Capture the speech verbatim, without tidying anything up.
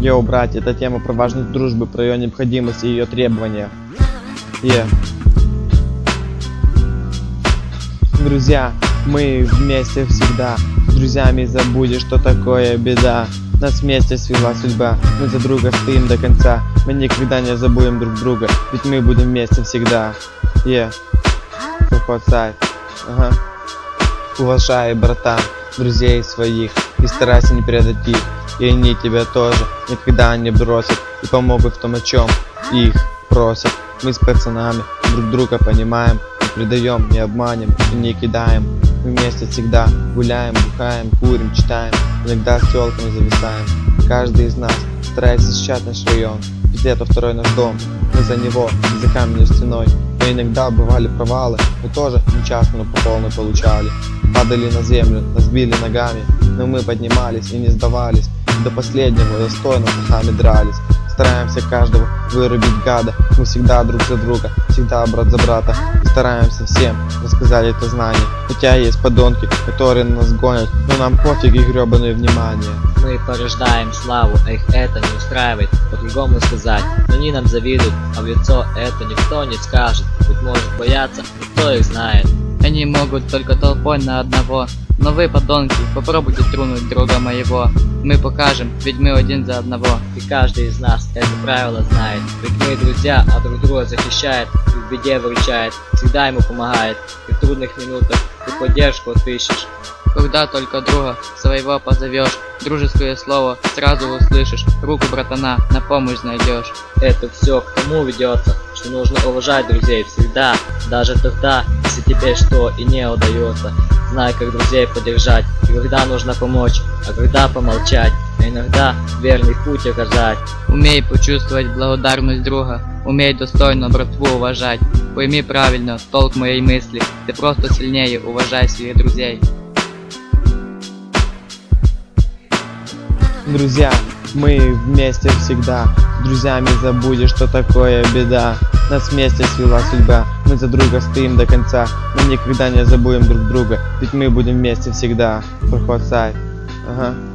Йоу, братья, это тема про важность дружбы, про ее необходимость и ее требования. Yeah. Друзья, мы вместе всегда. С друзьями забудешь, что такое беда. Нас вместе свела судьба, мы за друга стоим до конца. Мы никогда не забудем друг друга, ведь мы будем вместе всегда. Yeah. Ага. Уважай, братан, друзей своих и старайся не предать их. И они тебя тоже никогда не бросят и помогут в том, о чем их просят. Мы с пацанами друг друга понимаем, не предаем, не обманем и не кидаем. Мы вместе всегда гуляем, бухаем, курим, читаем, иногда с телками зависаем. Каждый из нас старается защищать наш район, ведь это второй наш дом. Мы за него, за каменной стеной. Но иногда бывали провалы, мы тоже нечасто, но по полной получали. Падали на землю, нас били ногами, но мы поднимались и не сдавались. До последнего достойно сами дрались. Стараемся каждого вырубить гада. Мы всегда друг за друга, всегда брат за брата. И стараемся всем рассказать это знание. Хотя есть подонки, которые нас гонят, но нам пофиг их гребаное внимание. Мы порождаем славу, а их это не устраивает. По-другому сказать, но они нам завидуют, а в лицо это никто не скажет. Быть может бояться, кто их знает. Они могут только толпой на одного. Но вы, подонки, попробуйте тронуть друга моего. Мы покажем, ведь мы один за одного. И каждый из нас это правило знает. Ведь мы друзья, а друг друга защищает. И в беде выручает, всегда ему помогает. И в трудных минутах ты поддержку отыщешь. Когда только друга своего позовешь, дружеское слово сразу услышишь, руку братана на помощь найдешь. Это все к тому ведется, что нужно уважать друзей всегда, даже тогда, если тебе что и не удается. Знай, как друзей поддержать, и когда нужно помочь, а когда помолчать, а иногда верный путь оказать. Умей почувствовать благодарность друга, умей достойно братву уважать. Пойми правильно толк моей мысли, ты просто сильнее уважай своих друзей. Друзья, мы вместе всегда. С друзьями забудешь, что такое беда. Нас вместе свела судьба, мы за друга стоим до конца. Мы никогда не забудем друг друга, ведь мы будем вместе всегда. Проход сайт. Ага.